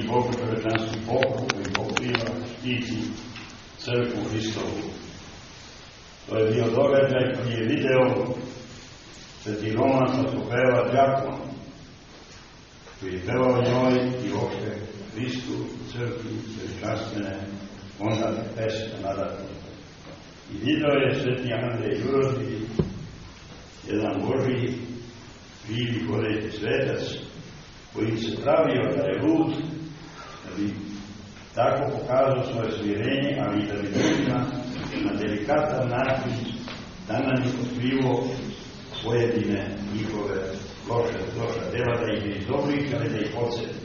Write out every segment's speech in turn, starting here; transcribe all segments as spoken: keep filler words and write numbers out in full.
bogočovečanski pokrov koji pokriva, štiti crkvu Hristovu. To je bio događaj koji je video sveti Roman Slatopeva Đakon, koji je pevao njoj i uopšte Hristu, crkvi, veličanstvene, onda pesme nadahnute. I video je sveti Andrej Juroški, jedan Božiji, živi hodeći svetac, koji se pravio da je lud, da bi tako pokazao svoje smirenje, ali i da bi drugima na delikatan način da na njih otkrivo pojedine njihove loše, loša dela, da ih je dobrih, ali da ih podsjeti.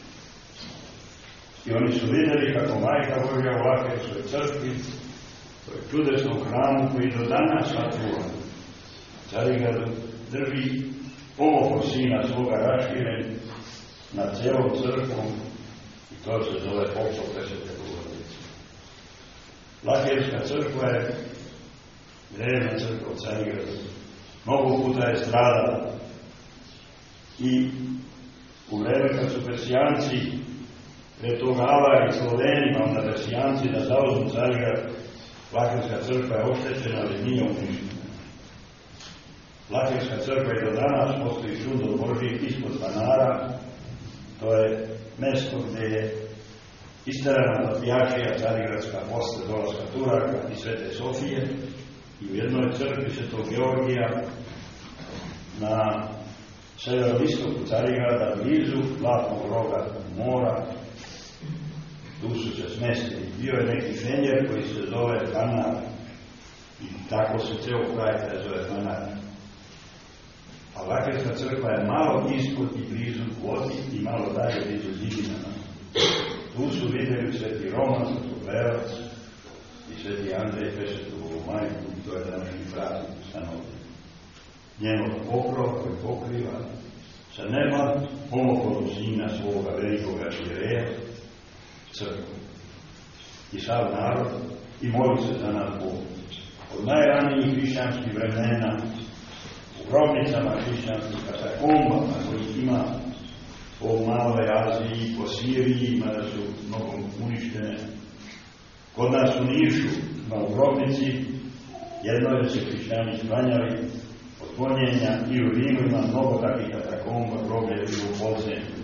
I oni su vidjeli kako Majka Božja u Lakerskoj crkvi, to je čudesnom hramu koji do danas sačuva. Carigrad drži pomoko sina svoga raširen na celom crkvom i to se zove poklon Presvete Bogorodice. Lakerska crkva je drevna crkva u Carigradu. Mnogo puta je stradala i u vreme kad su Persijanci pre toga Avari Slovenima, onda Persijanci da zauzmu Carigrad, Lakerska crkva je oštećena, ali nije uništena. Lakerska crkva i do danas postoji čudo Božji ispod Banara. To je mesto gdje je isterana patrijaršija Carigradska posle dolaska Turaka i Svete Sofije i u jednoj crkvi Svetog Georgija na severoistoku Carigrada, blizu Zlatnog roga mora, tu su se smestili. Bio je neki fenjer koji se zove Banar i tako se ceo kraj taj zove Banar. A Lakerska crkva je malo ispod i blizu vodi i malo dalje blizu zidinama. Tu su vidjeli sveti Roman Slatoplevac i sveti Andrej Presvetu Bogomajku, to je današnji praznik ustanovljen. Njegov pokrov koji pokriva sa neba pomokoru sina svoga velikoga Žireja, crkvu. I sav narod i moli se za nas Bog. Od najranijih hrišćanskih vremena u grobnicama hrišćanskih katakombama koji ima po Maloj Aziji, po Siriji, mada su mnogo uništene. Kod nas u Nišu, ima u grobnici, jedno je da se hrišćani sklanjali od gonjenja i u Rimu ima mnogo takvih katakomba, groblje i u podzemlju.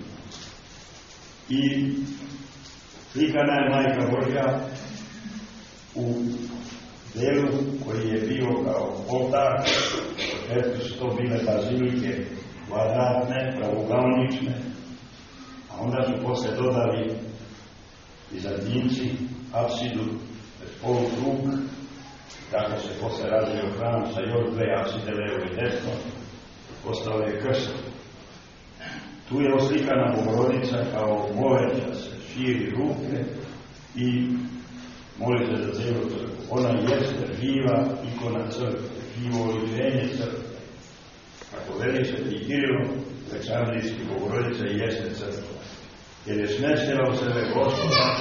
I slikana je Majka Božja u delu koji je bio kao oltar. U početku su to bile bazilike, kvadratne, pravougaonične, a onda su posle dodali Bizantinci apsidu bez polukrug, tako se posle razvio hram sa još dve apside, levo i desno, postao je krst. Tu je oslikana Bogorodica kao moleća se, širi ruke i moli se za cijelu crkvu. Ona jeste živa ikona crkve, živo oličenje crkve. Kako veli sveti Kirilo, Aleksandrijski Bogorodica i jeste crkva. Jer je smestila u sebe Gospoda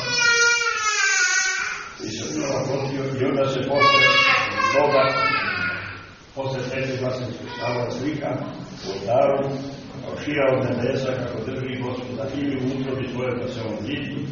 i srnula potio i onda se posle toga, posle Svete Vasilske Sava slika u oltaru, kao šira od nebesa, kako drži Gospoda ili u utrobi svoje da se on vidi,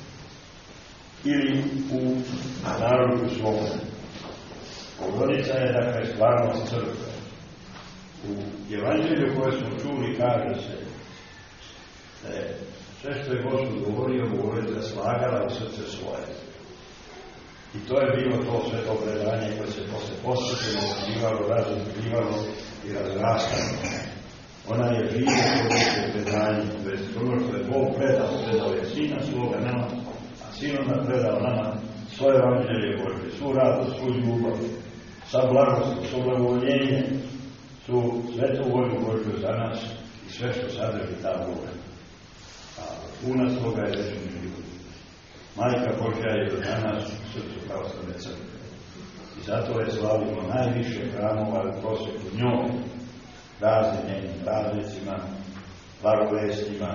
ili u narodu svome. Bogorodica je dakle stvarnost crkve. U Evanđelju koje smo čuli kaže se da je sve što je Gospod govorio, Bogorodica slagala u srce svoje. I to je bilo to sve to predanje koje se posle posvetljeno otkrivalo, razotkrivalo i razrastalo. Ona je živa kod predanje, bez ono što je Bog predao, predao je Sina svoga nama, a Sin onda predao nama svoje Evanđelje Božje, svu radost, svu ljubav, sa blagostom, sa blagovoljenjem, su svetu volju Božju za nas i sve što sadrži ta volja. A punac toga je večni život. Majka Božja je do danas u srcu pravoslavne crkve. I zato je slavimo najviše hramova u prosjeku njoj, raznim njenim praznicima, blagovestima,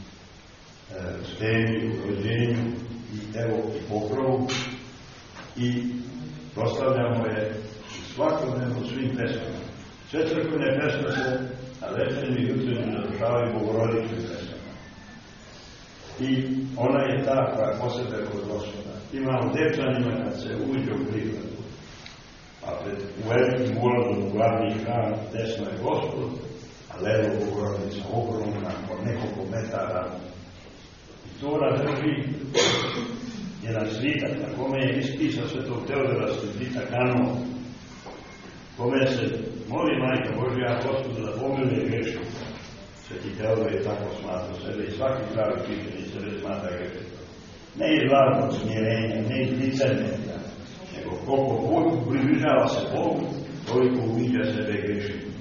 steni, u rođenju i evo i pokrovu. I proslavljamo je svakodnevno svim pesmama. Sve crkvene pesme se na večernju i jutrenju završavaju Bogorodičnim pesmama. I ona je ta koja posebe kod Gospoda. Ima u Dečanima kad se uđe u prikladu, a pred u velikim ulazom u glavni hram desno je Gospod, a levo Bogorodica ogromna, po nekoliko metara. I tu ona drži jedan svitak, na kome je ispisao svetog Teodora Sveta Kanova, kome se moli Majka Božja Gospodu da pomiluje grešnika. Sveti Teodor je tako smatrao sebe i svaki pravi krišćanin sebe smatra grešnikom. Ne iz lažnog smjerenja, ne iz licemjerja, nego koliko približava se Bogu, toliko uviđa sebe grešnikom.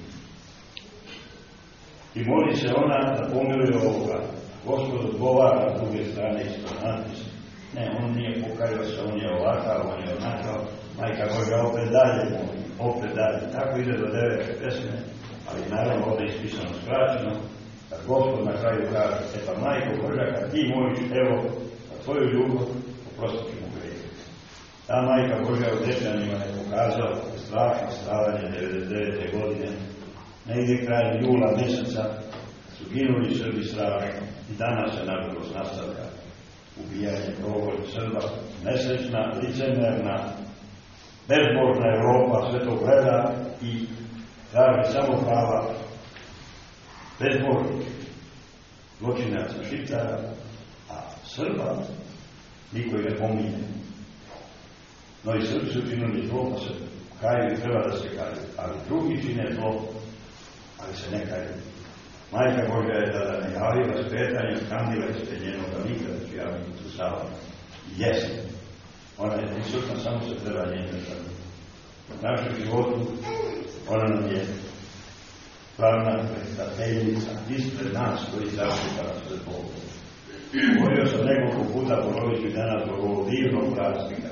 I moli se ona da pomiluje ovoga. Gospod odgovara s druge strane isto natpis. Ne, on nije pokajao se, on je ovakav, on je onakav. Majka Božja opet dalje moli, opet dalje. Tako ide do devete pesme, ali naravno ovdje ispisano skraćeno. Kad Gospod na kraju kaže, e pa Majko Božja, kad ti moliš, evo, za tvoju ljubav, oprostit ću mu grijeh. Ta Majka Božja u Dečanima je pokazala strašno stradanje devedeset devete godine, negdje krajem jula mjeseca, su ginuli Srbi strašno i danas se nažalost nastavlja ubijanje progon Srba, nesrećna, licemerna, bezbožna Evropa sve to gleda i traži samo prava bezbožnih zločinaca Šiptara, a Srba niko i ne pominje. No i Srbi su činili zlo, pa se kaju i treba da se kaju, ali drugi čine zlo, ali se ne kaju. Majka Božja je tada najavila skretanje, skandila ste njenoga nikada ću ja biti u savom. Jeste. Ona je prisutna, samo se treba njena držati. U našem životu ona nam je glavna predstavljenica ispred nas koji zaštita nas pred Bogom. Govorio sam nekoliko puta, ponovit ću danas zbog ovog divnog praznika.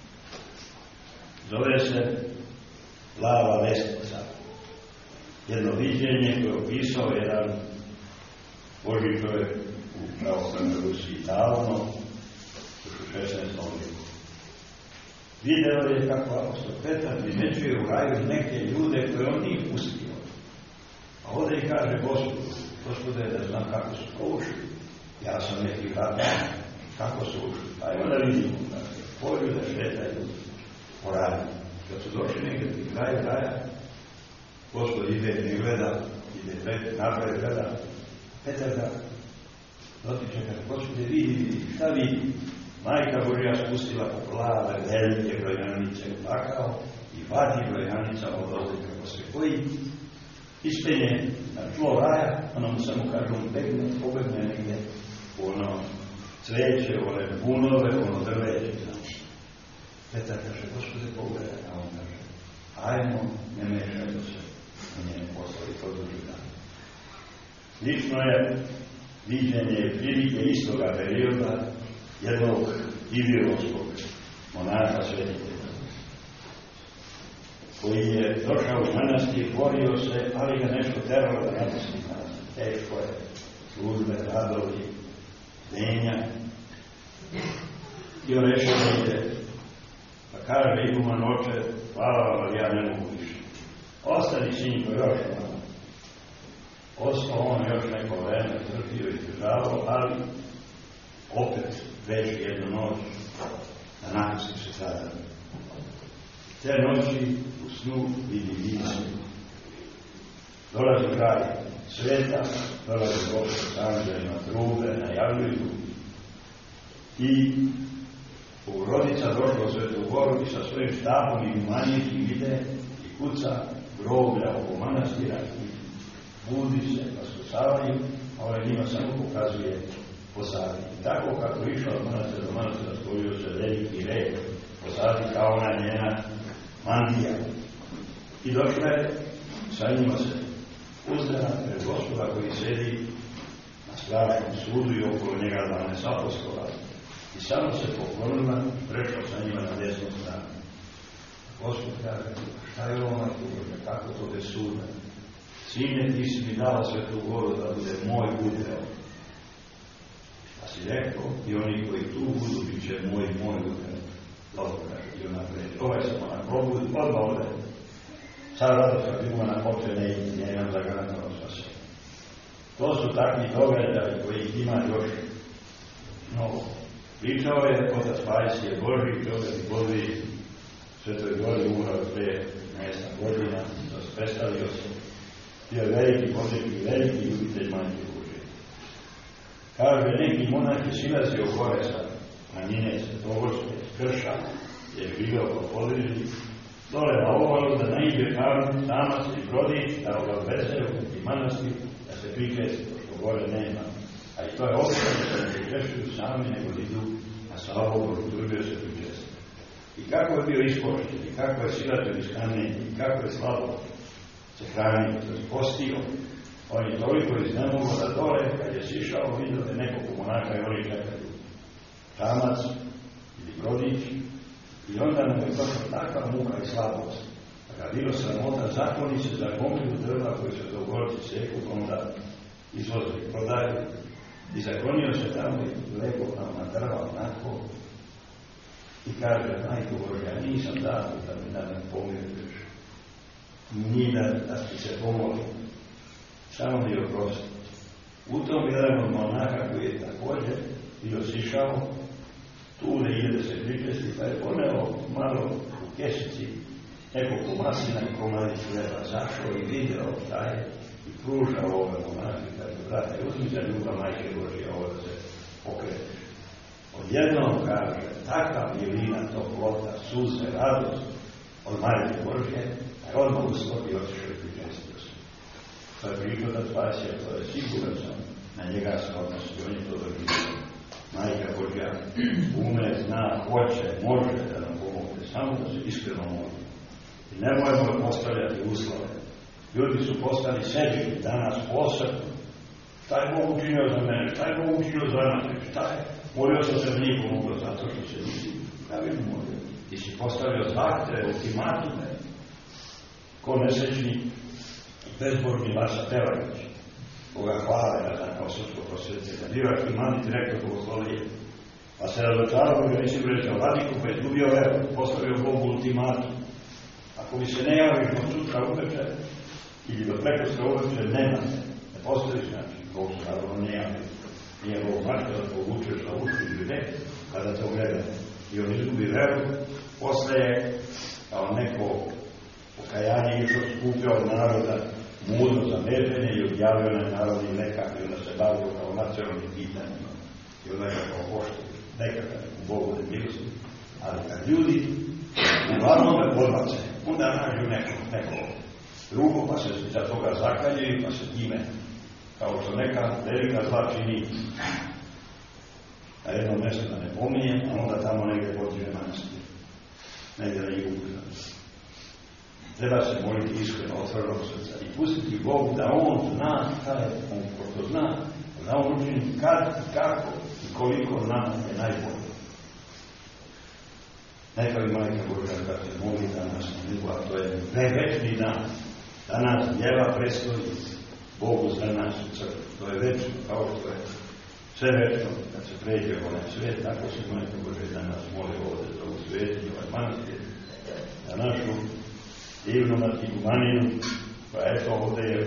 Zove se Plava vestica. Jedno viđenje koje je opisao jedan Božji čovjek u pravoslavnoj Rusiji davno, u šesnaestom vijeku. Video je kako apostol Petar primećuje u raju neke ljude koje on nije pustio. A ovdje i kaže Gospodu, Gospode, da znam kako su to ušli. Ja sam neki vrata, kako su ušli. Ajmo da vidimo, pođu da šetaju po raju. Kad su došli negdje pri kraju raja, Gospod ide, ne gleda, ide pred, napred gleda. Petar ga dotiče, kaže, Gospode, vidi, vidi, šta vidi? Majka Božja spustila plave, velike brojanice u pakao i vadi brojanica od odlika posle koji ispenje na tlo raja, ono mu samo kaže, on begne, pobegne negdje u ono cveće, u one bunove, u ono drveće. Petar kaže, Gospode, pogledaj, a on kaže, ajmo, ne mešaj do se. Njene poslovi produži dan. Lično je viđenje prilike istoga perioda jednog ivirovskog monaha svetitelja, koji je došao u manastir, borio se, ali ga nešto teralo da napusti manastir. Teško je, službe, radovi, denja. I on rešao da ide. Pa kaže iguman oče, hvala vam, ali ja ne mogu više. Ostani sinko još malo. Ostao on još neko vreme, trpio i državao, ali opet već jednu noć da napusti se sada. Te noći u snu vidi viziju. Dolazi kraj sveta, dolazi Gospod s anđelima, trube, najavljuju. I Bogorodica došla u Svetu Goru i sa svojim štapom i manjim ide i kuca groblja oko manastira i budi se, vaskrsavaju, a ovaj njima samo pokazuje posadi. I tako kako je išao od manastira do manastira, stvorio se veliki red posadi kao ona njena mantija. I došla je, sa njima se uzdana pred Gospoda koji sedi na strašnom sudu i okolo njega dvanaest apostola. I samo se poklonila i prešla sa njima na desnu stranu. Gospod kaže, šta je ovo Majko Božja, kako to je suda? Sine, ti si mi dala Svetu Goru da bude moj udeo. Pa si rekao, i oni koji tu budu, bit će moj, moj udeo. Dobro, kaže, i ona pređe. Ovaj sam ona probudi, odmah ode. Sad rado kad ima na počene i njenam zagarantano sa se. To su takvi događaji koji ima još novo. Pričao je otac Pajsije Boži, čovjek i Boži, Svetoj Gori umrao prije mjesna godina, predstavio se, bio veliki Božik i veliki ljubitelj Majke Božje. Kaže, neki monah je silazio gore sa planine Svetogorske, Krša, je živio po podriži, dole na obalu da naiđe kamen, samac i brodić, da ga odveze u manastir, da se pričesti, pošto gore nema. A i to je obično da se ne pričešćuju sami, nego idu na Slavoboru, družio se pričesti. I kako je bio ispošten, i kako je silazio iz kamenja, i kako je slabo se hranio, to je postio. On je toliko iznemogo da dole, kad je sišao, vidio da nekog monaka i oni čekaju samac ili brodić. I onda mu je došla takva muka i slabost. A kad bilo sramota, zakloni se za gomilu drva koji se do Gorci seku, onda izvoze i prodaju. I zaklonio se tamo i lepo na drva onako. I kaže, Majko Božja, nisam dao da mi da me pomiriš. Ni da, da ti se pomoći. Samo mi oprosti. U tom jedan od monaka koji je također bio sišao, tu ne ide da se pričesti, pa je poneo malo u kesici nekog masina i komadi hleba, zašao i vidio šta je i pružao ove monake, kaže, brate, uzmi za ljubav Majke Božje ovo da se pokreteš. Odjednom kaže, takva milina, toplota, suze, radost od Majke Božje, a je odmah ustopi i otišao i pričestio se. To je prihoda Spasija, to je siguran sam, na njega se odnosi, on je to doživio. Majka Božja ume, zna, hoće, može da nam pomogne, samo da se iskreno moli. I ne možemo postavljati uslove. Ljudi su postali sebični danas posebno. Šta je Bog učinio za mene? Šta je Bog učinio za nas? Šta je? Molio sam se za njih pomoglo zato što se nisi pravilno molio. Ti si postavio zahteve, ultimatume. Ko nesrećni i bezbožni Vasa Telagić, koga hvale, ja znam, kao srpsko prosvjetitelj, da bivački mani direktor bogoslovije, pa se razočarao ga nisi vrećao vladiku, pa je izgubio veru, postavio Bogu ultimatum. Ako mi se ne javiš od sutra uveče, ili do prekostra uveče, nema se, ne postojiš način, Bog se naravno ne javi. Nije Bog mačka da povučeš na ušu ili ne, kada te ogleda. I on izgubi veru, posle je, kao neko pokajanje išao, skupio od naroda mudro za meženje i objavio na narodni lekar i onda se bavio kao nacionalnim pitanjima i onda je kao pošto nekada u Bogu ne milosti. Ali kad ljudi uglavnom me podlace, onda nađu neko, neko drugo pa se za toga zakaljuju pa se time kao što neka velika zla čini na jednom mjestu da ne pominje, a onda tamo negdje podiže manastir, negdje na jugu. Treba se moliti iskreno, otvorenog srca i pustiti Bogu da On zna šta je, On pošto zna, da On učini kad i kako i koliko nama je najbolje. Neka bi Majka Božja kad se moli danas na nebu, a to je večni dan. Danas djeva prestoji Bogu za nas u crkvi. To je večno, kao što je sve večno kad se pređe onaj svijet, tako se Majka Božja danas moli ovdje za ovu svijet i ovaj manastir, za našu divnu Matigumaninu, koja eto ovdje je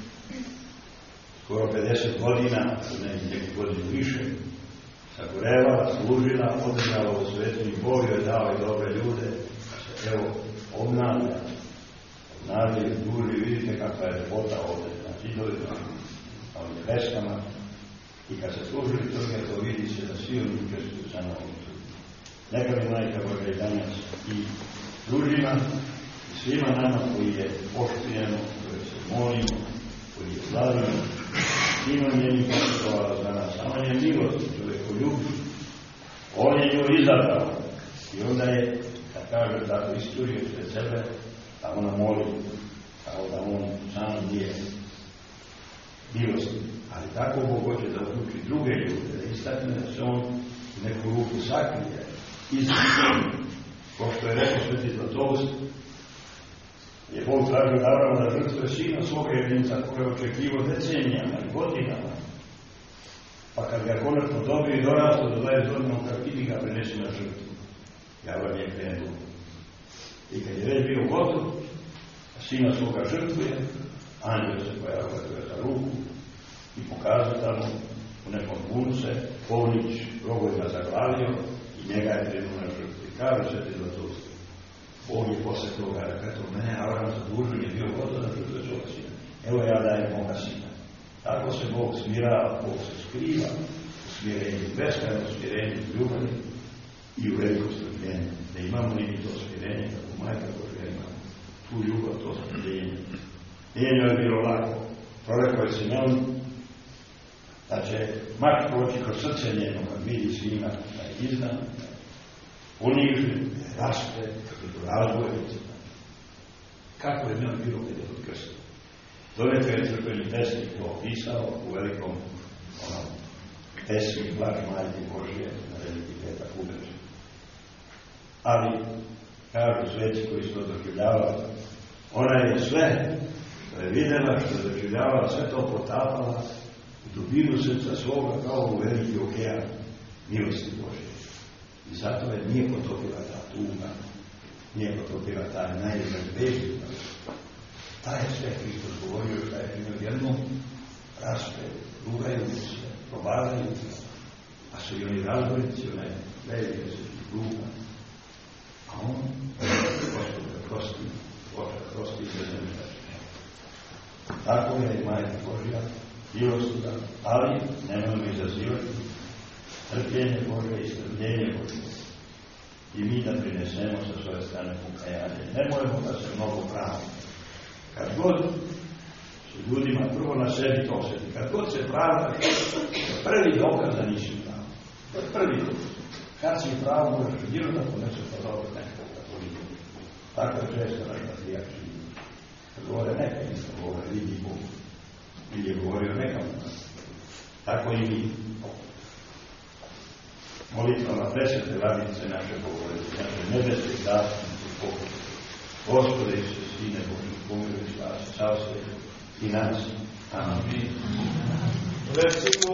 skoro pedeset godina, ne neku godinu više, sagorela, služila, održala u svetu i Bog joj dao i dobre ljude, da se evo obnavlja, obnavlja i duži, vidite kakva je ljepota ovdje na zidovima, na ovim freskama, i kad se služili toga, to vidi se da svi oni učestvuju sa novom službom. Neka mi Majka Božja i danas i družima, svima nama koji je poštujemo, koji se molimo, koji je slavimo, svima njenim poštovala za nas. Sama je milost, čovjeku ljubi. On je nju izabrao. I onda je, kad kaže tako, isturio sve sebe, da ona moli, kao da on sam nije milosti. Ali tako Bog hoće da uključi druge ljude, da istakne da se on u neku ruku sakrije, izgleda. Ko što je rekao Sveti Zlatoust, je Bog tražio Avrama da žrtvuje sina svoga jedinca koje je očekivao decenijama i godinama. Pa kad ga konačno dobio i dorastao do dvadeset godina, on kad vidi ga prinesi na žrtvu. I Avram je krenuo. I kad je već bio gotov, a sina svoga žrtvuje, anđel se pojavio za ruku i pokazao tamo u nekom bunce, Povnić, rogovima zaglavio i njega je krenuo na žrtvu. I kaže Sveti Zlatoust, Bog je posle toga, eto, mene Avram zadužen je bio gotovo na žrtve svoga sina. Evo ja dajem moga sina. Tako se Bog smirava, Bog se skriva u smirenju, beskrajno smirenju, ljubavi i u veliko strpljenju. Da imamo li mi to smirenje, kako Majka Božja ima tu ljubav, to strpljenje. Nije njoj bilo lako. Proreko je Simeon da će mač proći kroz srce njeno kad vidi sina da je izdan, unižen, raste, kako je to razbojnice. Kako je njoj bilo kad je odkrstio? Donekle je crkveni pesnik to opisao u velikom onom pesmi Blaž Majke Božje na veliki petak uveče. Ali, kažu sveci koji su to doživljavali, ona je sve što je videla, što je doživljavala, sve to potapala u dubinu srca svoga kao u veliki okean milosti Božje. I zato je nije potopila ta tuga, nije potopila ta najizrazbežnija. Taj je sve Hristos govorio šta je činio jednom raspedu, rugajući se, probadajući se, a su i oni razbojnici, one velike se ruga. A on, Gospode, prosti, Bože, prosti i bezem šta činio. Tako je i Majka Božja, milostiga, ali nemojmo izazivati trpljenje Božje i strpljenje Božje. I mi da prinesemo sa svoje strane pokajanje. Nemojmo da se mnogo pravimo. Kad god se ljudima prvo na sebi to osjeti, kad god se pravda, prvi dokaz da nisi pravo. To je prvi dokaz. Kad si pravo, možeš jedino da ponese pa dobro nekog katolika. Tako je često naš patrijak živi. Kad govore neka, nisam govore, vidi Bog. Ili je govorio neka mu. Tako i mi. Molitvama presvete Vladice naše Bogorodice, naše nebeske zastupnice pokoj. Gospode Isuse, Sine Božji, pomiluj, spasi, carstvo i nas. Amen.